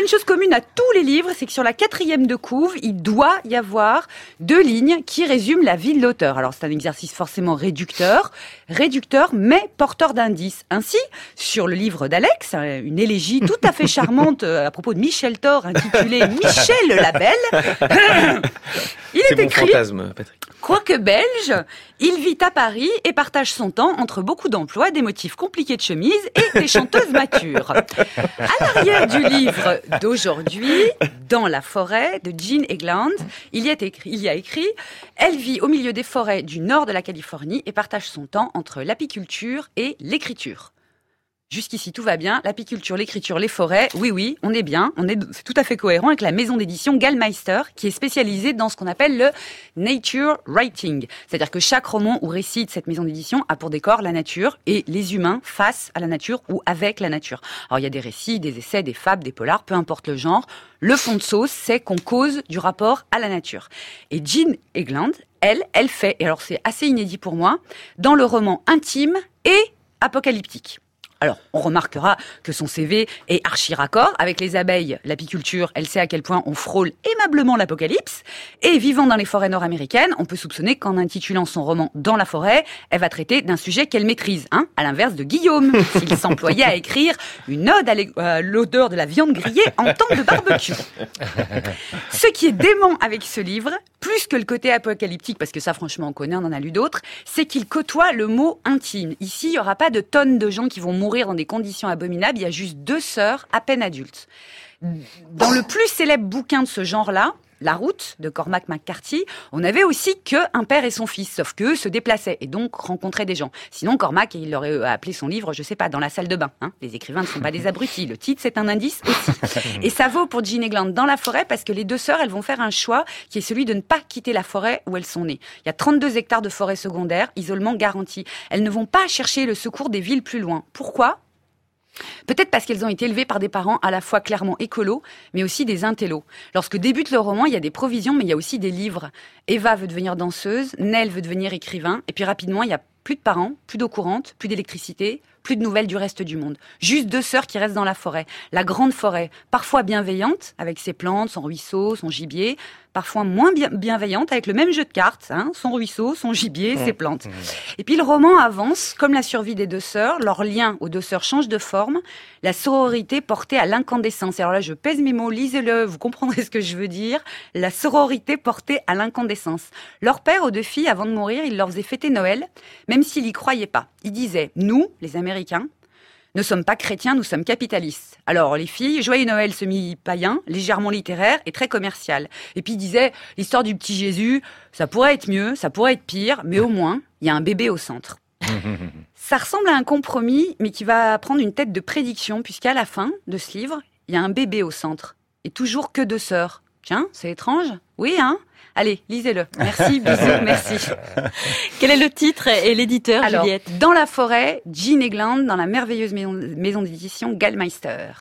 une chose commune à tous les livres, c'est que sur la 4e de couve, il doit y avoir 2 lignes qui résument la vie de l'auteur. Alors c'est un exercice forcément réducteur, mais porteur d'indices. Ainsi, sur le livre d'Alex, une élégie tout à fait charmante à propos de Michel Thor, intitulée Michel le Label, il est écrit... C'est mon fantasme, Patrick. Quoique belge, il vit à Paris et partage son temps entre beaucoup d'emplois, des motifs compliqués de chemise et des chanteuses matures. À l'arrière du livre d'aujourd'hui, Dans la forêt de Jean Egland, il y a écrit « Elle vit au milieu des forêts du nord de la Californie et partage son temps entre l'apiculture et l'écriture. » Jusqu'ici, tout va bien. L'apiculture, l'écriture, les forêts. Oui, on est bien. C'est tout à fait cohérent avec la maison d'édition Gallmeister, qui est spécialisée dans ce qu'on appelle le nature writing. C'est-à-dire que chaque roman ou récit de cette maison d'édition a pour décor la nature et les humains face à la nature ou avec la nature. Alors, il y a des récits, des essais, des fables, des polars, peu importe le genre. Le fond de sauce, c'est qu'on cause du rapport à la nature. Et Jean Egland, elle fait, et alors c'est assez inédit pour moi, dans le roman intime et apocalyptique. Alors, on remarquera que son CV est archi raccord avec les abeilles, l'apiculture, elle sait à quel point on frôle aimablement l'apocalypse. Et vivant dans les forêts nord-américaines, on peut soupçonner qu'en intitulant son roman Dans la forêt, elle va traiter d'un sujet qu'elle maîtrise, à l'inverse de Guillaume, s'il s'employait à écrire une ode à l'odeur de la viande grillée en temps de barbecue. Ce qui est dément avec ce livre, plus que le côté apocalyptique, parce que ça franchement on connaît, on en a lu d'autres, c'est qu'il côtoie le mot intime. Ici, il n'y aura pas de tonnes de gens qui vont mourir dans des conditions abominables, il y a juste 2 sœurs à peine adultes. Dans le plus célèbre bouquin de ce genre-là, La Route, de Cormac McCarthy, on avait aussi qu'un père et son fils, sauf qu'eux se déplaçaient et donc rencontraient des gens. Sinon, Cormac, il aurait appelé son livre, je sais pas, Dans la salle de bain. Les écrivains ne sont pas des abrutis. Le titre, c'est un indice aussi. Et ça vaut pour Jean Egland Dans la forêt, parce que les 2 sœurs, elles vont faire un choix qui est celui de ne pas quitter la forêt où elles sont nées. Il y a 32 hectares de forêt secondaire, isolement garanti. Elles ne vont pas chercher le secours des villes plus loin. Pourquoi ? Peut-être parce qu'elles ont été élevées par des parents à la fois clairement écolos, mais aussi des intellos. Lorsque débute le roman, il y a des provisions, mais il y a aussi des livres. Eva veut devenir danseuse, Nell veut devenir écrivain, et puis rapidement, il y a plus de parents, plus d'eau courante, plus d'électricité, plus de nouvelles du reste du monde. Juste 2 sœurs qui restent dans la forêt. La grande forêt, parfois bienveillante, avec ses plantes, son ruisseau, son gibier, parfois moins bienveillante, avec le même jeu de cartes, son ruisseau, son gibier, ses plantes. Et puis le roman avance, comme la survie des 2 sœurs, leur lien aux 2 sœurs change de forme, la sororité portée à l'incandescence. Alors là, je pèse mes mots, lisez-le, vous comprendrez ce que je veux dire. La sororité portée à l'incandescence. Leur père, aux 2 filles, avant de mourir, il leur faisait fêter Noël, même s'il y croyait pas. Il disait, nous, les Américains, ne sommes pas chrétiens, nous sommes capitalistes. Alors, les filles, joyeux Noël semi-païen, légèrement littéraire et très commercial. Et puis, il disait, l'histoire du petit Jésus, ça pourrait être mieux, ça pourrait être pire, mais au moins, il y a un bébé au centre. Ça ressemble à un compromis, mais qui va prendre une tête de prédiction, puisqu'à la fin de ce livre, il y a un bébé au centre. Et toujours que 2 sœurs. Tiens, c'est étrange. Oui, Allez, lisez-le. Merci, bisous, merci. Quel est le titre et l'éditeur, Alors, Juliette ? Dans la forêt, Jean Egland, dans la merveilleuse maison d'édition Gallmeister.